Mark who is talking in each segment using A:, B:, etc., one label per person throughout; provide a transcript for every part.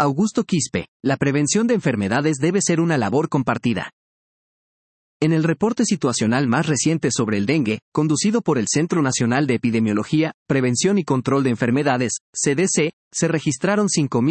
A: Augusto Quispe, la prevención de enfermedades debe ser una labor compartida. En el reporte situacional más reciente sobre el dengue, conducido por el Centro Nacional de Epidemiología, Prevención y Control de Enfermedades, CDC, se registraron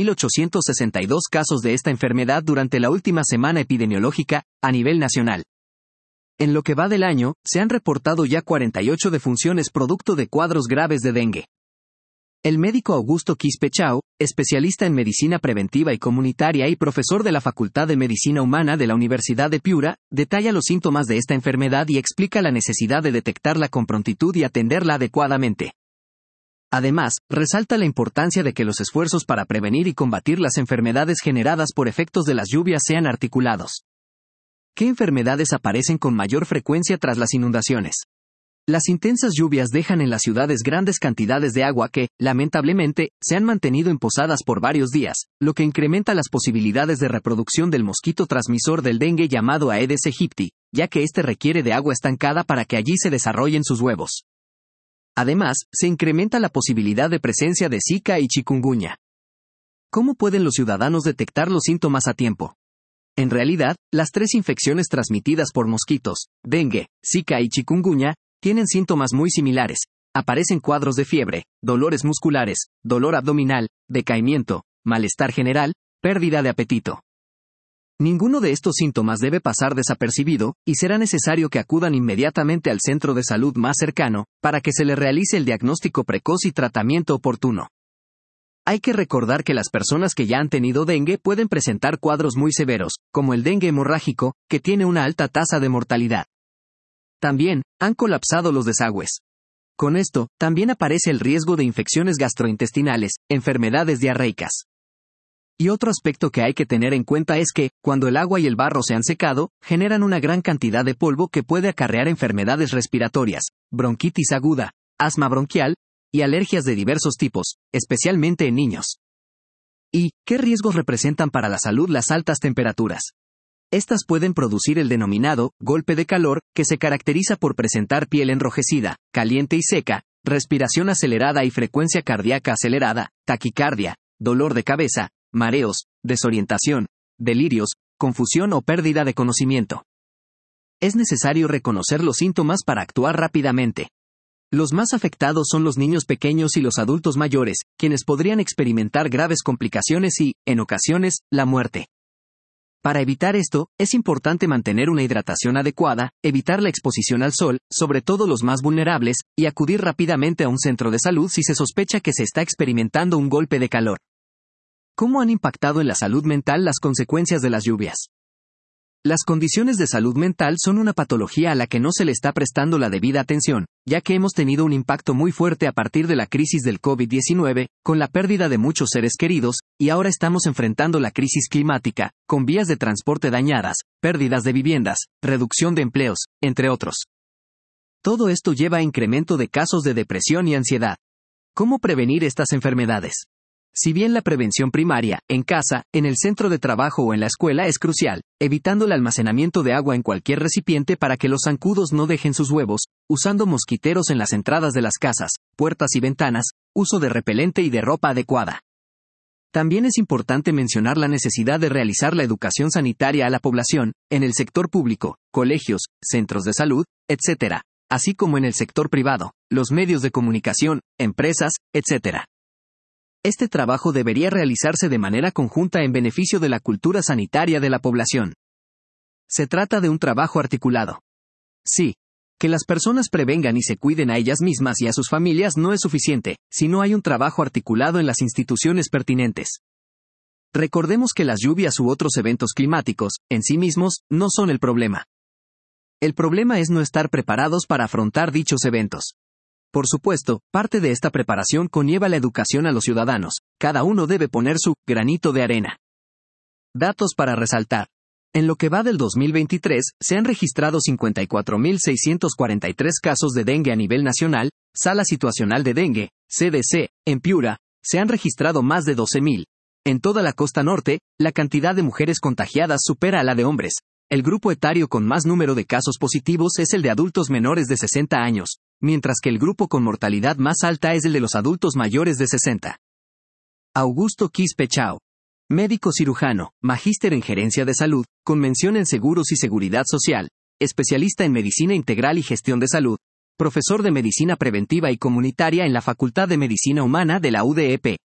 A: 5.862 casos de esta enfermedad durante la última semana epidemiológica, a nivel nacional. En lo que va del año, se han reportado ya 48 defunciones producto de cuadros graves de dengue. El médico Augusto Quispe Chao, especialista en medicina preventiva y comunitaria y profesor de la Facultad de Medicina Humana de la Universidad de Piura, detalla los síntomas de esta enfermedad y explica la necesidad de detectarla con prontitud y atenderla adecuadamente. Además, resalta la importancia de que los esfuerzos para prevenir y combatir las enfermedades generadas por efectos de las lluvias sean articulados. ¿Qué enfermedades aparecen con mayor frecuencia tras las inundaciones? Las intensas lluvias dejan en las ciudades grandes cantidades de agua que, lamentablemente, se han mantenido emposadas por varios días, lo que incrementa las posibilidades de reproducción del mosquito transmisor del dengue llamado Aedes aegypti, ya que este requiere de agua estancada para que allí se desarrollen sus huevos. Además, se incrementa la posibilidad de presencia de Zika y chikungunya. ¿Cómo pueden los ciudadanos detectar los síntomas a tiempo? En realidad, las tres infecciones transmitidas por mosquitos, dengue, Zika y chikungunya, tienen síntomas muy similares. Aparecen cuadros de fiebre, dolores musculares, dolor abdominal, decaimiento, malestar general, pérdida de apetito. Ninguno de estos síntomas debe pasar desapercibido, y será necesario que acudan inmediatamente al centro de salud más cercano, para que se le realice el diagnóstico precoz y tratamiento oportuno. Hay que recordar que las personas que ya han tenido dengue pueden presentar cuadros muy severos, como el dengue hemorrágico, que tiene una alta tasa de mortalidad. También, han colapsado los desagües. Con esto, también aparece el riesgo de infecciones gastrointestinales, enfermedades diarreicas. Y otro aspecto que hay que tener en cuenta es que, cuando el agua y el barro se han secado, generan una gran cantidad de polvo que puede acarrear enfermedades respiratorias, bronquitis aguda, asma bronquial, y alergias de diversos tipos, especialmente en niños. ¿Y qué riesgos representan para la salud las altas temperaturas? Estas pueden producir el denominado golpe de calor, que se caracteriza por presentar piel enrojecida, caliente y seca, respiración acelerada y frecuencia cardíaca acelerada, taquicardia, dolor de cabeza, mareos, desorientación, delirios, confusión o pérdida de conocimiento. Es necesario reconocer los síntomas para actuar rápidamente. Los más afectados son los niños pequeños y los adultos mayores, quienes podrían experimentar graves complicaciones y, en ocasiones, la muerte. Para evitar esto, es importante mantener una hidratación adecuada, evitar la exposición al sol, sobre todo los más vulnerables, y acudir rápidamente a un centro de salud si se sospecha que se está experimentando un golpe de calor. ¿Cómo han impactado en la salud mental las consecuencias de las lluvias? Las condiciones de salud mental son una patología a la que no se le está prestando la debida atención, ya que hemos tenido un impacto muy fuerte a partir de la crisis del COVID-19, con la pérdida de muchos seres queridos, y ahora estamos enfrentando la crisis climática, con vías de transporte dañadas, pérdidas de viviendas, reducción de empleos, entre otros. Todo esto lleva a incremento de casos de depresión y ansiedad. ¿Cómo prevenir estas enfermedades? Si bien la prevención primaria, en casa, en el centro de trabajo o en la escuela es crucial, evitando el almacenamiento de agua en cualquier recipiente para que los zancudos no dejen sus huevos, usando mosquiteros en las entradas de las casas, puertas y ventanas, uso de repelente y de ropa adecuada. También es importante mencionar la necesidad de realizar la educación sanitaria a la población, en el sector público, colegios, centros de salud, etc., así como en el sector privado, los medios de comunicación, empresas, etc. Este trabajo debería realizarse de manera conjunta en beneficio de la cultura sanitaria de la población. Se trata de un trabajo articulado. Sí, que las personas prevengan y se cuiden a ellas mismas y a sus familias no es suficiente, si no hay un trabajo articulado en las instituciones pertinentes. Recordemos que las lluvias u otros eventos climáticos, en sí mismos, no son el problema. El problema es no estar preparados para afrontar dichos eventos. Por supuesto, parte de esta preparación conlleva la educación a los ciudadanos, cada uno debe poner su granito de arena. Datos para resaltar. En lo que va del 2023, se han registrado 54.643 casos de dengue a nivel nacional, Sala Situacional de Dengue, CDC, en Piura, se han registrado más de 12.000. En toda la costa norte, la cantidad de mujeres contagiadas supera a la de hombres. El grupo etario con más número de casos positivos es el de adultos menores de 60 años, mientras que el grupo con mortalidad más alta es el de los adultos mayores de 60. Augusto Quispe Chao. Médico cirujano, magíster en gerencia de salud, con mención en seguros y seguridad social, especialista en medicina integral y gestión de salud, profesor de medicina preventiva y comunitaria en la Facultad de Medicina Humana de la UDEP.